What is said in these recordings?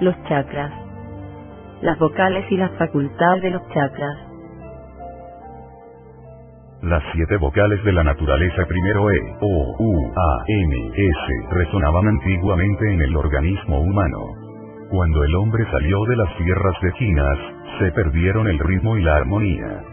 Los chakras. Las vocales y las facultades de los chakras. Las 7 vocales de la naturaleza primero E, O, U, A, N, S resonaban antiguamente en el organismo humano. Cuando el hombre salió de las tierras lejanas, se perdieron el ritmo y la armonía.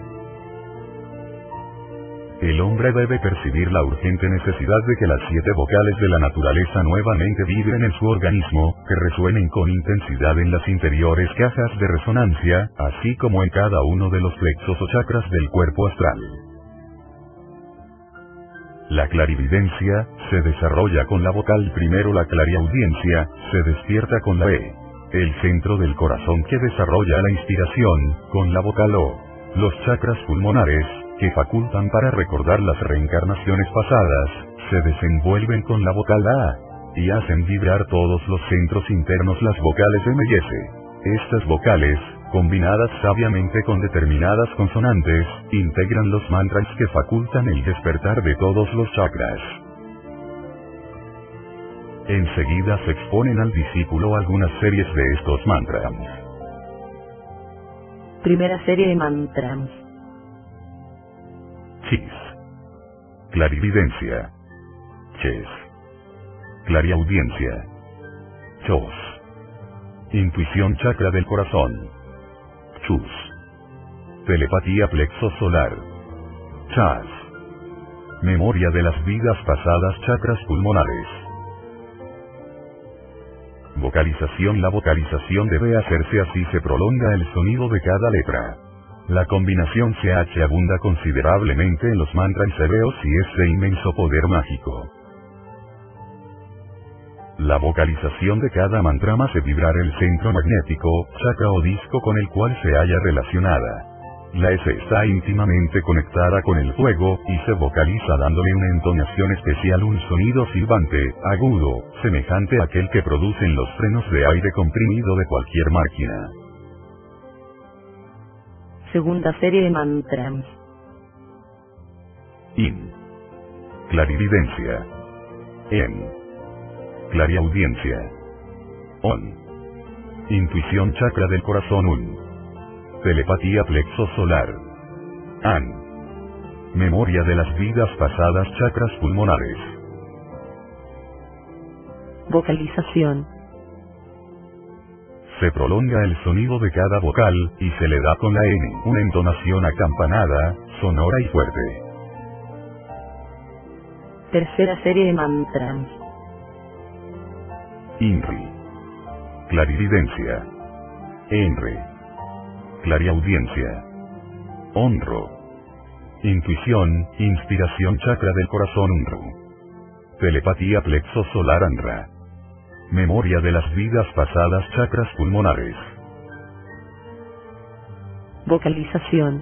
El hombre debe percibir la urgente necesidad de que las 7 vocales de la naturaleza nuevamente vibren en su organismo, que resuenen con intensidad en las interiores cajas de resonancia, así como en cada uno de los plexos o chakras del cuerpo astral. La clarividencia se desarrolla con la vocal primero. La clariaudiencia se despierta con la E. El centro del corazón que desarrolla la inspiración, con la vocal O. Los chakras pulmonares, que facultan para recordar las reencarnaciones pasadas, se desenvuelven con la vocal A, y hacen vibrar todos los centros internos. Las vocales M y S. Estas vocales, combinadas sabiamente con determinadas consonantes, integran los mantras que facultan el despertar de todos los chakras. Enseguida se exponen al discípulo algunas series de estos mantras. Primera serie de mantras. Chis. Clarividencia. Ches. Clariaudiencia. Chos. Intuición chakra del corazón. Chus. Telepatía plexo solar. Chas. Memoria de las vidas pasadas chakras pulmonares. Vocalización. La vocalización debe hacerse así se prolonga el sonido de cada letra. La combinación CH abunda considerablemente en los mantras hebreos y es de inmenso poder mágico. La vocalización de cada mantra hace vibrar el centro magnético, chakra o disco con el cual se halla relacionada. La S está íntimamente conectada con el fuego, y se vocaliza dándole una entonación especial, un sonido silbante, agudo, semejante a aquel que producen los frenos de aire comprimido de cualquier máquina. Segunda serie de mantras. In. Clarividencia. En. Clariaudiencia. On. Intuición chakra del corazón. Un. Telepatía plexo solar. An. Memoria de las vidas pasadas chakras pulmonares. Vocalización. Se prolonga el sonido de cada vocal, y se le da con la N una entonación acampanada, sonora y fuerte. Tercera serie de mantras. Inri. Clarividencia. Enre. Clariaudiencia. Honro. Intuición, inspiración chakra del corazón. Unru. Telepatía plexo solar. Anra. Memoria de las vidas pasadas chakras pulmonares. Vocalización.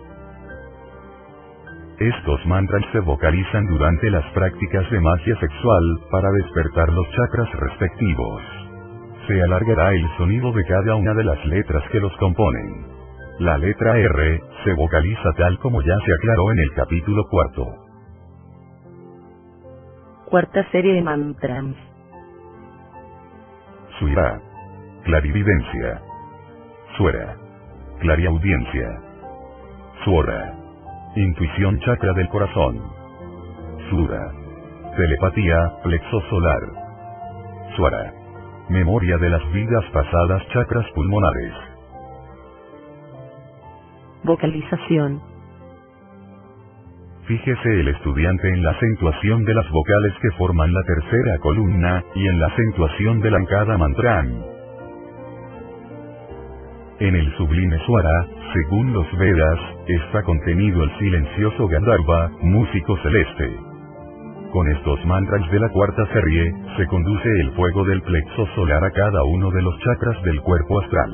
Estos mantras se vocalizan durante las prácticas de magia sexual, para despertar los chakras respectivos. Se alargará el sonido de cada una de las letras que los componen. La letra R, se vocaliza tal como ya se aclaró en el capítulo 4. Cuarta serie de mantras. Suira. Clarividencia. Suera. Clariaudiencia. Suora. Intuición chakra del corazón. Sura. Telepatía, plexo solar. Suara. Memoria de las vidas pasadas chakras pulmonares. Vocalización. Fíjese el estudiante en la acentuación de las vocales que forman la tercera columna, y en la acentuación de cada mantra. En el sublime Swara, según los Vedas, está contenido el silencioso Gandharva, músico celeste. Con estos mantras de la cuarta serie, se conduce el fuego del plexo solar a cada uno de los chakras del cuerpo astral.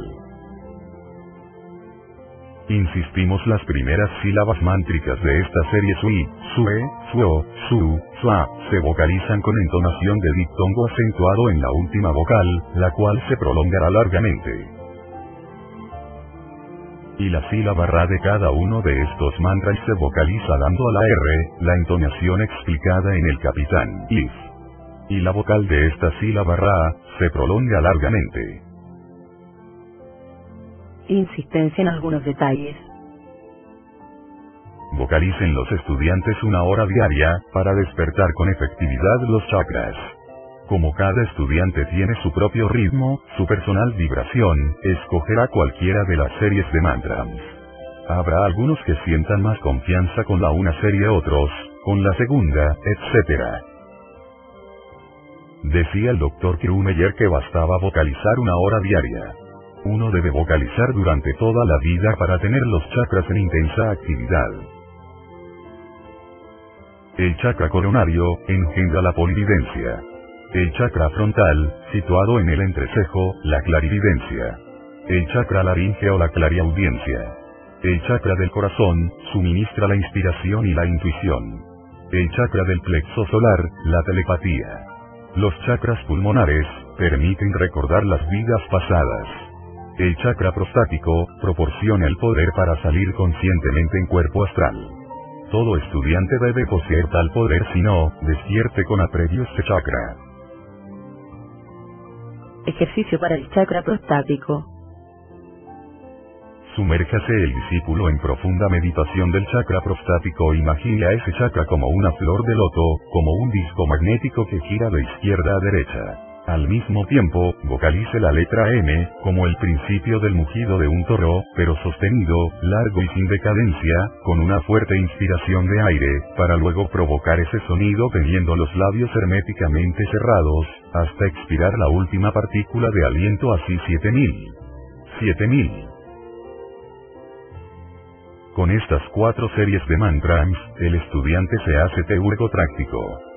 Insistimos, las primeras sílabas mántricas de esta serie Sui, Sue, Suo, Su, Sua, se vocalizan con entonación de diptongo acentuado en la última vocal, la cual se prolongará largamente. Y la sílaba Ra de cada uno de estos mantras se vocaliza dando a la R, la entonación explicada en el Capitán If. Y la vocal de esta sílaba Ra, se prolonga largamente. Insistencia en algunos detalles. Vocalicen los estudiantes 1 hora diaria, para despertar con efectividad los chakras. Como cada estudiante tiene su propio ritmo, su personal vibración, escogerá cualquiera de las series de mantras. Habrá algunos que sientan más confianza con la una serie, otros, con la segunda, etc. Decía el Dr. Krumeyer que bastaba vocalizar 1 hora diaria. Uno debe vocalizar durante toda la vida para tener los chakras en intensa actividad. El chakra coronario engendra la polividencia. El chakra frontal, situado en el entrecejo, la clarividencia. El chakra laríngeo, la clariaudiencia. El chakra del corazón suministra la inspiración y la intuición. El chakra del plexo solar, la telepatía. Los chakras pulmonares permiten recordar las vidas pasadas. El chakra prostático proporciona el poder para salir conscientemente en cuerpo astral. Todo estudiante debe poseer tal poder, si no, despierte con apremio este chakra. Ejercicio para el chakra prostático. Sumérjase el discípulo en profunda meditación del chakra prostático. Imagine a ese chakra como una flor de loto, como un disco magnético que gira de izquierda a derecha. Al mismo tiempo, vocalice la letra M, como el principio del mugido de un toro, pero sostenido, largo y sin decadencia, con una fuerte inspiración de aire, para luego provocar ese sonido teniendo los labios herméticamente cerrados, hasta expirar la última partícula de aliento, así 7000. 7000. Con estas 4 series de mantras, el estudiante se hace teurgo práctico.